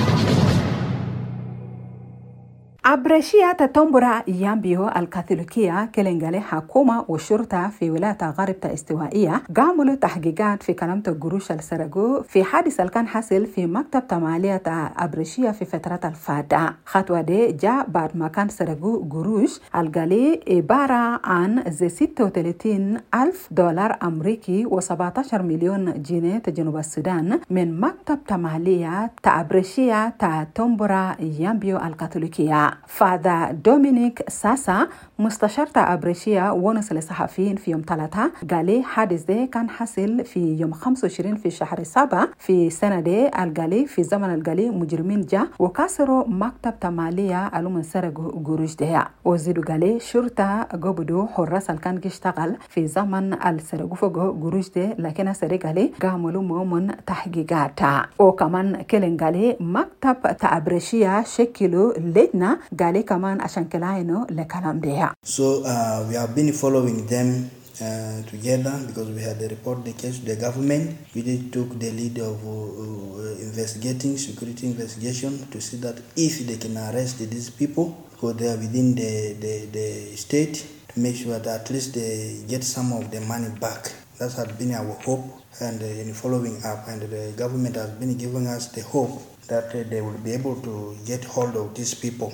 أبرشية تتنبرا يامبيو الكاثوليكية كلنجالي حكومة والشرطة في ولاية غرب استوائية قاموا تحقيقات في كلامة قروش السرقو في حادث اللي كان حصل في مكتب تمالية أبرشية في فترة الفادة. خطوة دي جاء بعد ما كان سرقو قروش القالي عبارة عن زي ستة وثلاثين ألف دولار أمريكي وسبعة عشر مليون جنيه جنوب السودان من مكتب تمالية تأبرشية تتنبرا يامبيو الكاثوليكية. فاذا دومينيك ساسا مستشار أبرشية ونس للصحفيين في يوم ثلاثة قالي حادث ده كان حصل في يوم خمسة وعشرين في شهر سبعة في سنة ده القالي في زمن القالي مجرمين جا وكسروا مكتب تمالية ألو من سرقوا قروش ده وزيدوا قالي شرطة قبضوا حراس اللي كان يشتغل في زمن السرقوا فوق قروش ده لكن سرق قالي قاموا من تحقيقات وكمان كلن قالي مكتب تأبرشية شكلوا لجنة قالي كمان عشان كلاينو لكلام ده. So uh, we have been following them uh, together because we had to report the case to the government. We did took the lead of uh, uh, investigating, security investigation to see that if they can arrest these people who they are within the, the, the state to make sure that at least they get some of the money back. That has been our hope and uh, in following up and the government has been giving us the hope that uh, they will be able to get hold of these people.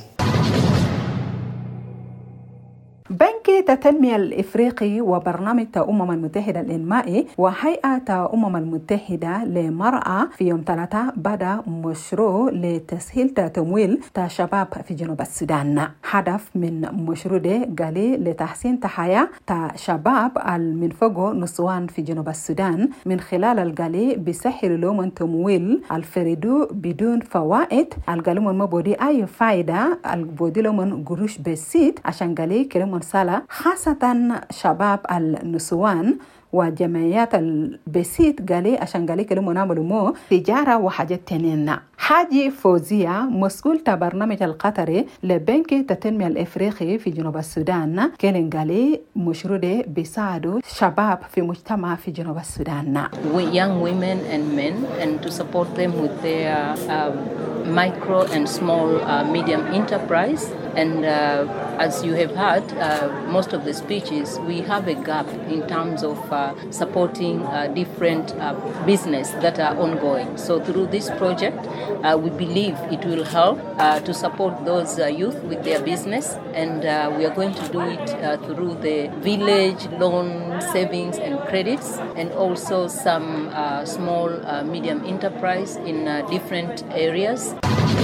بنك التنمية الإفريقي وبرنامج الأمم المتحدة الإنمائي وهيئة الأمم المتحدة للمرأة في يوم ثلاثة بدأ مشروع لتسهيل تمويل شباب في جنوب السودان. هدف من مشروع ده قالي لتحسين تحيا شباب من فوق نسوان في جنوب السودان من خلال القالي بسهل لهم تمويل الفريدو بدون فوائد القالي من مبودي أي فايدة البودي لهم قروش بسيط عشان قالي كلام سالة خاصة شباب النسوان وجمعيات البسيط قالي عشان قالي كلمة نعملوا مو تجارة وحاجات تانيين. حاجي فوزية مسؤول برنامج القطري لبنك التنمية الإفريقي في جنوب السودان كان قالي مشروع ده بيساعدوا شباب في مجتمع في جنوب السودان. Young women and men, and to support them with their um, micro and small uh, medium enterprise. And uh, as you have heard, uh, most of the speeches, we have a gap in terms of uh, supporting uh, different uh, business that are ongoing. So through this project, uh, we believe it will help uh, to support those uh, youth with their business. And uh, we are going to do it uh, through the village loan savings and credits, and also some uh, small uh, medium enterprise in uh, different areas.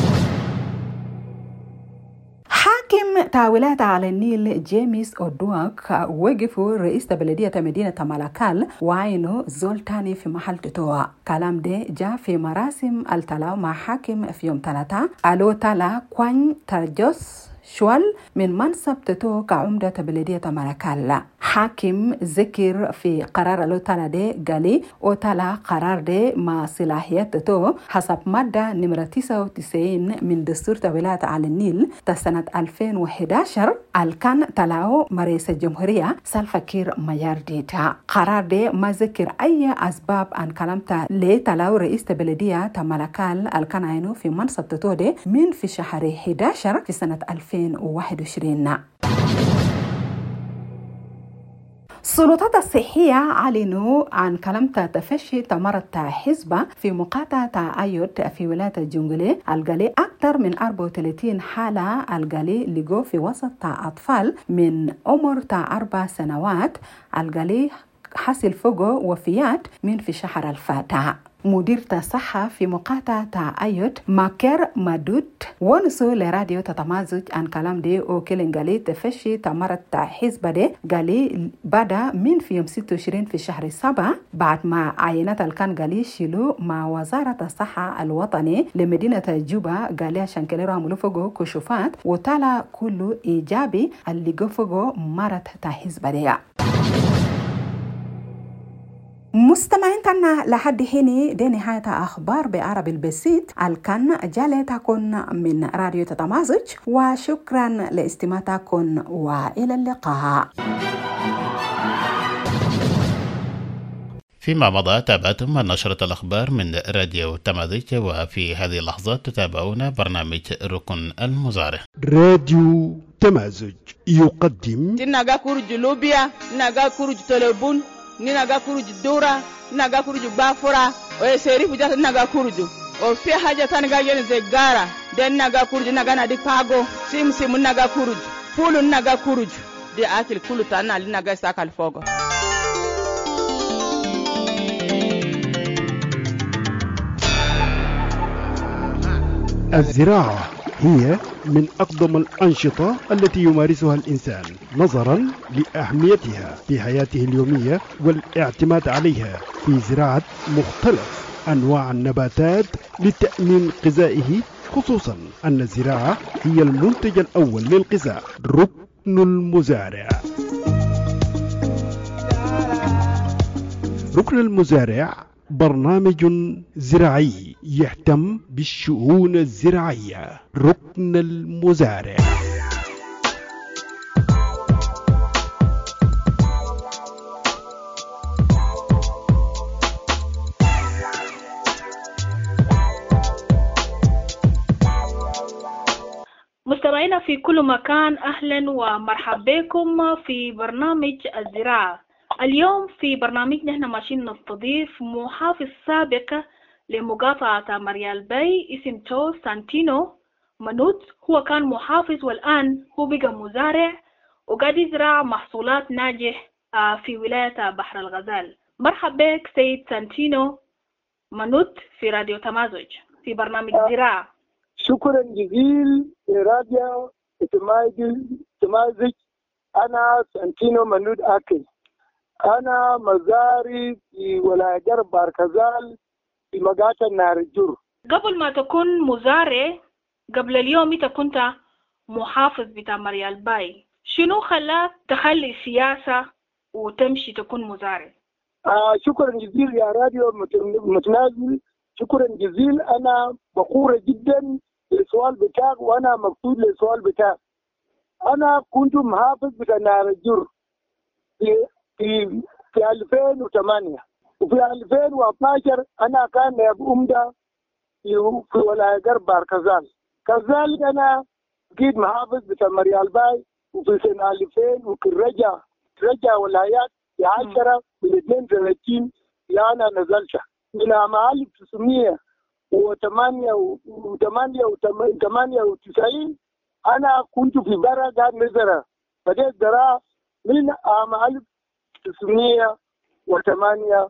حاكم تاويلات على النيل جيمس أودواك وقفوا رئيس بلدية مدينة مالاكال وعينوا زول تاني في محل تتوى. كلام ده جاء في مراسم التلاو مع حاكم في يوم ثلاثة ألو تلا كوان ترجوس شوال من منصب تتو كعمدة بلدية مالاكال. حاكم ذكر في قرار لو تلا ده قالي او تلا قرار ده مع صلاحيات تتو حسب مادة نمرة تسعة وتسعين من دستور تاويلات على النيل تسنة ألفين وإحدى عشر الكان تلاو مرئيس الجمهورية سلفا كير ميارديتا. قرار ده ما ذكر أي أسباب أن كلامتا لي تلاو رئيس بلدية مالاكال الكان عينو في منصب تتو ده من في شهر إحدى عشر في سنة ألفين وواحد وعشرين. السلطات الصحية أعلنوا عن كلمة تفشي تمرض حزبة في مقاطعة أيوت في ولاية الجنجلي الجالي أكثر من أربعة وثلاثين حالة الجالي لقوا في وسط أطفال من عمر أربع سنوات الجالي حصل فوقه وفيات من في شهر الفاتح. مدير الصحة في مقاطعة أيوت ماكر مادود ونسو لراديو تتمازج عن كلام دي او كيلن قالي تفشي تمرض حزب دي قالي بدا من في يوم ستة وعشرين في شهر سبعة بعد ما عينات الكان قالي شيلو مع وزارة الصحة الوطني لمدينة جوبا قالي عشان كليرو عملو فوقو كشوفات وطالع كله إيجابي اللي قو فوقو مرض حزب دي. مستمعين تنا لحد هنا دي نهاية أخبار بعربي البسيط الكان جالتكن من راديو تتمازج وشكرا لاستماعتكن وإلى اللقاء. فيما مضى تابعتم نشرة الأخبار من راديو تمازج، وفي هذه اللحظات تتابعون برنامج ركن المزارع. راديو تمازج يقدم تنغا كورج لوبيا نغا كورج تلبون ninaga kuruju dura ninaga kuruju bafura o serifu jata ninaga kuruju o fi haja tan ga yen zegara den naga kuruju naga na di pago sim sim naga kuruju pulu naga kuruju de akil kulu tan ali naga sakal fogo. الزراعة هي من أقدم الأنشطة التي يمارسها الإنسان نظرا لأهميتها في حياته اليومية والاعتماد عليها في زراعة مختلف أنواع النباتات لتأمين غذائه، خصوصا أن الزراعة هي المنتج الأول للغذاء. ركن المزارع. ركن المزارع برنامج زراعي يهتم بالشؤون الزراعية. ركن المزارع. مستمعينا في كل مكان، أهلا ومرحبا بكم في برنامج الزراعة. اليوم في برنامجنا احنا ماشيين نستضيف محافظ سابق لمقاطعة مريال باي اسم تو سانتينو منوت. هو كان محافظ والآن هو بقى مزارع وقاعد يزرع محصولات ناجح في ولاية بحر الغزال. مرحبا بك سيد سانتينو منوت في راديو تمازج في برنامج زراعة. شكرا جزيلا لراديو تمازج. أنا سانتينو منوت أكي، أنا مزاري في ولاية جرب باركزال في مقاطعة نهر الجر. قبل ما تكون مزارع، قبل اليوم أنت كنت محافظ بتاع مريال باي، شنو خلاك تخلي سياسة وتمشي تكون مزارع؟ آه شكرا جزيلا يا راديو متنازل، شكرا جزيلا. أنا فخورة جدا للسؤال بتاعك وأنا مبسوط للسؤال بتاعك. أنا كنت محافظ بتاع نهر الجر في في في ألفين وثمانية، وفي ألفين واثناشر أنا كان نائب أمدة في في ولاية غرب بحر كذلك. كذلك أنا بقيت محافظ بتاع مريال باي، وفي سنة ألفين وكن رجع رجع ولايات في عشرة من اثنين وثلاثين لأنا نزلت من عام ألف وتسعمية وثمانية وثمانية وثمانية وتسعين. أنا كنت في برا قاعد مزرعة، بدأت زراعة من عام ألف وتسعمية وثمانية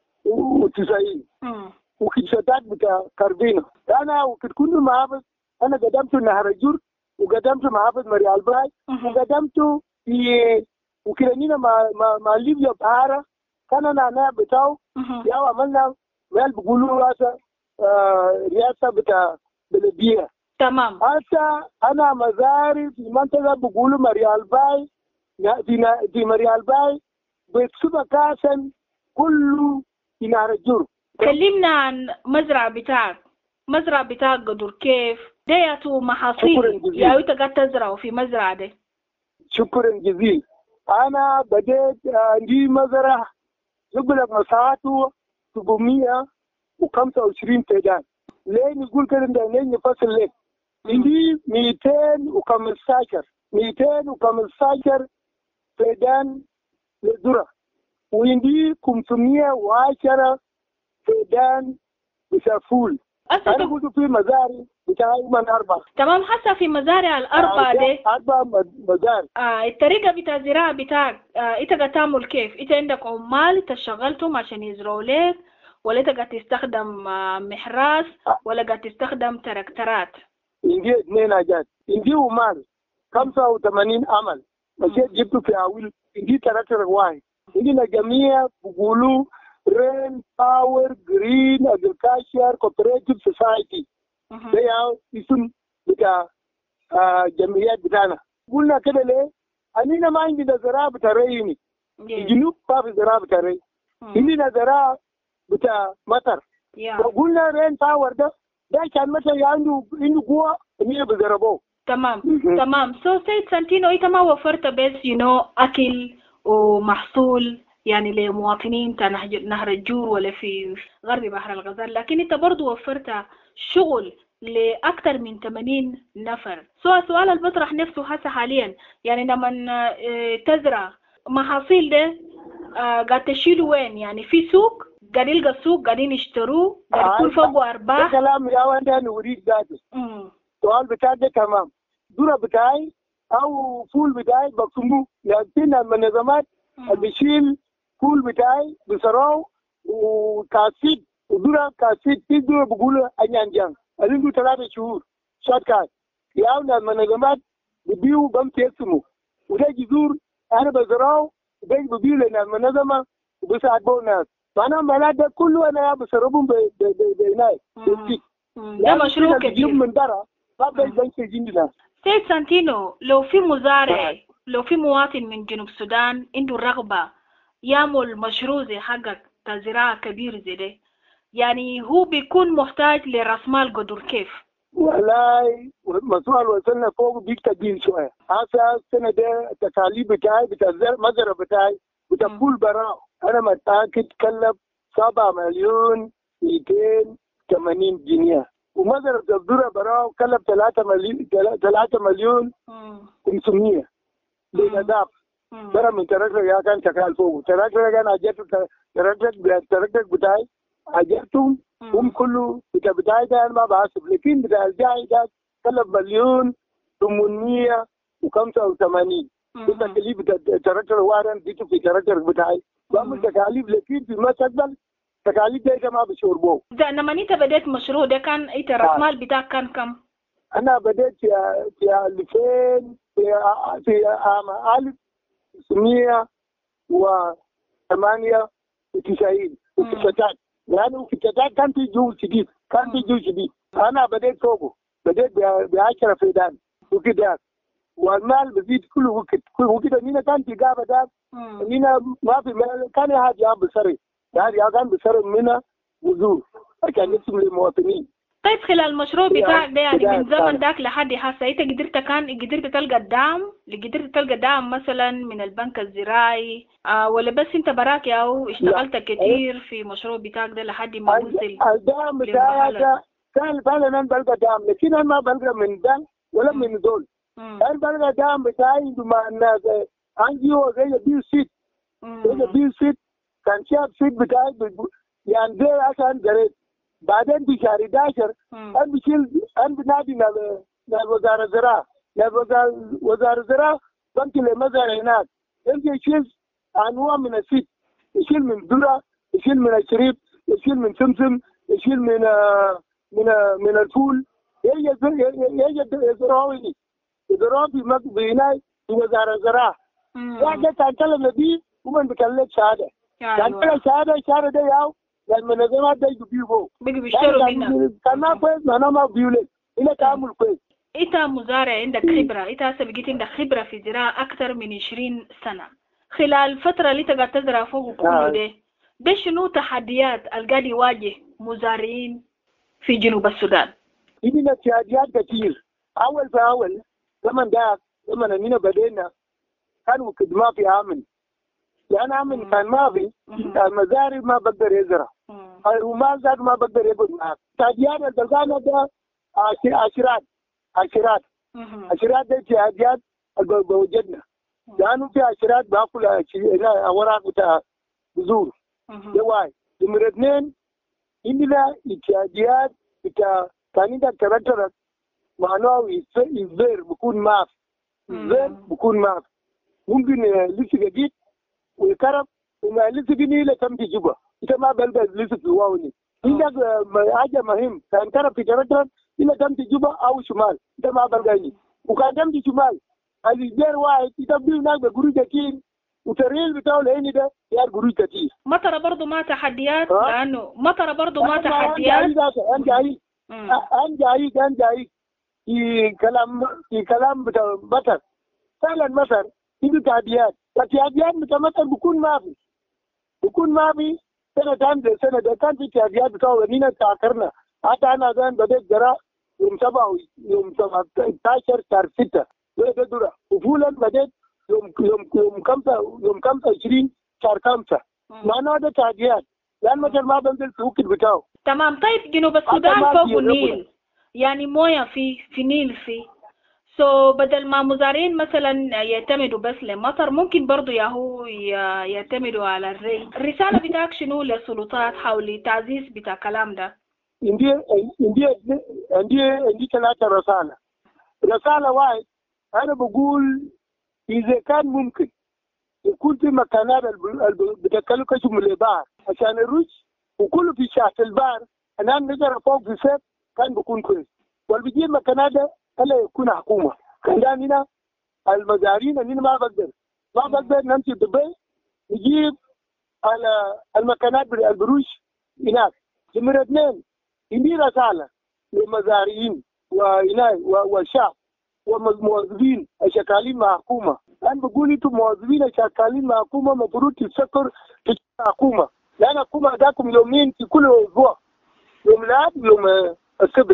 وتسعين وكنت شتات بتاع كاربينو. أنا وكنت كنت محافظ، أنا قدمت نهر الجر وقدمت محافظ مريال باي وقدمت في وكلانينا مع مع, مع ليبيا بحارة. كان أنا نائب بتاعه يا عملنا مال بيقولوا راسا آه رئاسة بتاع بلدية. تمام. حتى أنا مزاري في منطقة بيقولوا مريال باي في في مريال باي بسبب كاسن كله في نهر الجر. كلمنا عن مزرعة بتاعك، مزرعة بتاعك قدر كيف دياتو محاصيل يا ويتا قاعد تزرعوا في مزرعة دي؟ شكرا جزيلا. أنا بديت عندي مزرعة يقول لك مساحته سبعمية وخمسة وعشرين فدان. ليه نقول كده؟ ليه نفصل لك؟ عندي مئتين وخمستاشر مئتين وخمستاشر فدان للذرة، وعندي خمسمية وعشرة فدان بسافول. أنا قلت في مزارع بتاعي من أربعة. تمام. حتى في مزارع الأربعة دي أربع مزارع. آه الطريقة بتاع الزراعة بتاعك آه إنت قاعد تعمل كيف؟ إنت عندك عمال تشغلتهم عشان يزرعوا لك، ولا إنت قاعد تستخدم آه محراس، ولا قاعد تستخدم تراكترات؟ عندي اثنين حاجات. عندي عمال خمسة وثمانين عمل مشيت جبته في أول. عندي تراكتر واحد. عندي جميع بيقولوا رين باور جرين اجريكلتشر كوبريتيف سوسايتي. ده اسم بتاع جمعيات بتاعنا. قلنا كده ليه؟ أنينا ما عندنا زراعة بتاع ريني. الجنوب ما في زراعة بتاع ري. عندنا زراعة بتاع مطر. وقلنا رين باور ده ده كان مثلا عنده عنده قوة إنه بيضربوه. تمام تمام. سو سيد سانتينو إنت ما وفرت بس يو نو أكل ومحصول يعني لمواطنين تاع نهر الجور ولا في غرب بحر الغزال، لكن انت برضو وفرت شغل لأكثر من ثمانين نفر. سؤال سؤال المطرح نفسه هسه حاليا، يعني لما تزرع محاصيل ده قاعد تشيلوا وين؟ يعني في سوق قاعد يلقى السوق قاعدين يشتروه قاعد يكون فوقه أرباح؟ ده كلام يا وين ده نوريك ذاته. السؤال بتاعك ده تمام. ذرة بتاعي أو فول بتاعي بقسموه، لكن المنظمات اللي بيشيل فول بتاعي بسراو وكاسيد ودورا كاسيد في دورا بقولوا أنيانجان ألينو ثلاثة شهور شات كات ياونا المنظمات ببيو بمتسمو وده جذور أنا بزراو وده ببيو لنا المنظمة وبساعد بوناس. فأنا مالات ده كله أنا بسربهم بيناي بسيط. ده مشروع كبير من درا ما بيجي جندنا. سيد سانتينو، لو في مزارع لو في مواطن من جنوب السودان عنده رغبة يعمل مشروع زي حقك تزراعة كبير زي ده، يعني هو بيكون محتاج لرأس مال قدر كيف؟ والله مسؤول وصلنا فوق بيك كبير شوية. هذا السنة ده التكاليف بتاعي بتاع المزرعة بتاعي بتاع فول براو أنا متأكد كلف سبعة مليون مئتين وثمانين جنيه، ومزرعة الذرة براو كلف ثلاثة مليون ثلاثة مليون خمسمية بنظام. ترى من تركتك يا كان شغال فوق تركتك كان أجرت تركتك تركتك بتاعي أجرتهم هم كله بتاع بتاعي ده أنا ما بحسب، لكن بتاع الجاي ده كلف مليون ثمانمية وخمسة وثمانين. التكاليف بتاع تركتك وارن بيتو في تركتك بتاعي بعمل تكاليف، لكن في المستقبل تكاليف ده ما بشربه. ده لما أنت بدأت مشروع ده كان أنت رأس مال بتاعك كان كم؟ أنا بدأت في في ألفين في في عام ألف تسعمية وثمانية وتسعين وفي الشتات، لأنه في الشتات كان في جو شديد كان في جو شديد. أنا بديت فوقه بديت بعشرة فدان وكده والمال بزيد كل وقت كل وقت مين كان في جابة ده مين ما في كان هذا بسري هذا كان بسري منا وزور كان يسمى للمواطنين. طيب خلال المشروع بتاعك ده يعني من زمن داك لحد هسه انت قدرت كان قدرت تلقى الدعم قدرت تلقى دعم مثلا من البنك الزراعي آه ولا بس انت براك او اشتغلت كتير في مشروع بتاعك ده لحد ما وصل الدعم بتاعي ده كان فعلا انا بلقى دعم لكن انا ما بلقى من ده ولا من دول. انا بلقى دعم بتاعي مع الناس عندي هو زي بيو سيت زي بيو سيت كان شاف سيت بتاعي يعني زي عشان جريت بعدين في شهر احد عشر انا بشيل انا بنادي على وزاره الزراعه وزاره وزاره الزراعه بنك المزارع هناك يجي يشيل انواع من السيت يشيل من ذره يشيل من الشريف يشيل من سمسم يشيل من من من الفول يجي يجي يزرعوني يزرعوا في بناء في وزاره الزراعه واحد كان كلمه دي ومن بكلم شهاده كان كلمه شهاده شهاده ده ياو لما نظامات ده يجيبوا بيجوا بيشتروا منها كان ما كويس ما انا ما بيولد الى تعامل كويس. انت مزارع عندك خبره انت هسه بقيت عندك خبره في الزراعه اكثر من عشرين سنه خلال الفتره اللي انت قاعد تزرع فوق كله ده ده شنو تحديات القاعد يواجه مزارعين في جنوب السودان؟ عندنا تحديات كثير. اول فاول لما ده لما نحن بدينا كان وقت ما في امن لأن أمن كان ما في المزارع ما بقدر يزرع الرمال ذات ما بقدر يقول معك تحديات البلدان ده عشرات عشرات عشرات ده تحديات بوجدنا لأنه في عشرات باكل أوراق بتاع بذور ده واحد. نمرة اثنين عندنا تحديات بتاع كان عندك كاركتر معناه يزبر بكون ما في يزبر بكون ما في ممكن لسه جديد والكرم وما لسه بني له كم تجيبه انت ما بلبس لسه في واوني عندك حاجه مهم كان كرم في كاركتر الى كم تجيبه او شمال انت ما بلغني وكان كم في شمال الجير واحد يتبدي هناك بقروش كتير وتريل بتاعه لاني ده يا قروش كتير. مطر برضه ما تحديات لانه مطر برضه ما تحديات. انا جاي انا جاي انا جاي في كلام في كلام بتاع مطر فعلا مطر في تحديات التحديات متى بكون ما في بكون ما في سنة تانية سنة ده كان في تحديات بتاعه ونينا تاخرنا حتى أنا كان بديت جرا يوم سبعة يوم سبعة عشر شهر ستة بديت درا وفولا بديت يوم يوم يوم خمسة يوم خمسة عشرين شهر خمسة معناه ده تحديات لأن مثلا ما بنزل في وقت بتاعه. تمام. طيب جنوب السودان فوق النيل يعني مويه في في نيل في سو so, بدل ما مزارعين مثلا يعتمدوا بس للمطر ممكن برضو ياهو يعتمدوا على الري. الرسالة بتاعك شنو للسلطات حول تعزيز بتاع الكلام ده؟ عندي عندي عندي عندي ثلاثة رسالة. رسالة واحد أنا بقول إذا كان ممكن يكون في مكانات بتكلم كشف من البحر عشان الرش وكله في شاطئ البحر أنا نقدر فوق في سيف كان بكون كويس والبيجي مكانات ألا يكون حكومة كان هنا المزارعين أننا ما بقدر ما بقدر نمشي دبي نجيب على المكانات البروش هناك. نمرة اثنين عندي رسالة للمزارعين وهناك والشعب والموظفين الشغالين مع حكومة. أنا بقول أنتم موظفين الشغالين مع حكومة مفروض تسكر في حكومة لأن حكومة داكم يومين في كل أسبوع يوم الأحد يوم السبت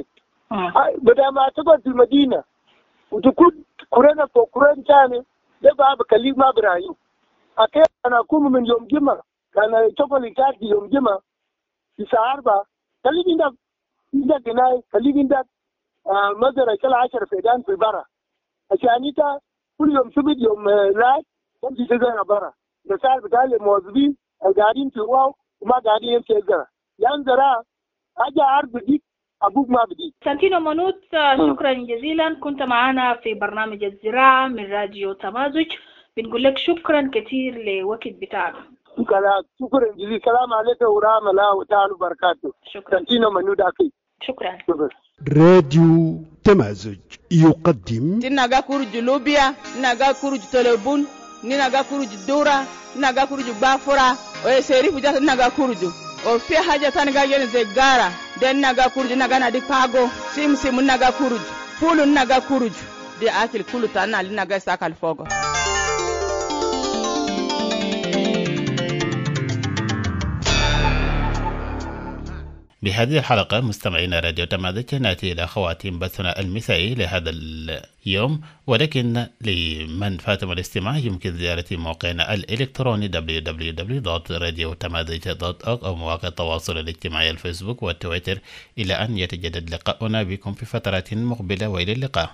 بدل ما تقعد في المدينة وتكون كورونا فوق كورونا ثاني ده بقى بكليك ما برايو أكيد أنا أقوم من يوم جمعة كان شغل إنتاج يوم جمعة في الساعة أربعة خليك عندك عندك جناي خليك عندك مزرعة كلا عشر فدان في برا عشان أنت كل يوم سبت يوم لا تمشي تزرع برا رسالة بتاع الموظفين القاعدين في واو وما قاعدين يمشي يزرع لأن زراعة أجي أعرف بديك أبوك ما بدي. سانتينو منوت شكرا جزيلا كنت معنا في برنامج الزراعة من راديو تمازج بنقول لك شكرا كثير لوقت بتاعك. شكرا جزيلا السلام عليكم ورحمة الله وتعالى وبركاته. شكرا. سانتينو منوت أكيد. شكرا. شكرا. راديو تمازج يقدم تناغا كورج لوبيا ناغا كورج تلبون ناغا كورج دورا ناغا كورج بافورا ويسيري فجأة ناغا كورج وفي حاجة تانية جاية زي غارة دين ناغا كورج ناغا نادي باغو سيم سيم ناغا كورج فول ناغا كورج دي اكل كله تاعنا اللي نجا ساكل فوق. بهذه الحلقة مستمعينا راديو تمازيغ نأتي إلى خواتيم بثنا المسائي لهذا اليوم، ولكن لمن فاتم الاستماع يمكن زيارة موقعنا الإلكتروني دبليو دبليو دبليو دوت راديو تمازيغ دوت أورغ أو مواقع التواصل الاجتماعي الفيسبوك والتويتر، إلى أن يتجدد لقاؤنا بكم في فترات مقبلة، وإلى اللقاء.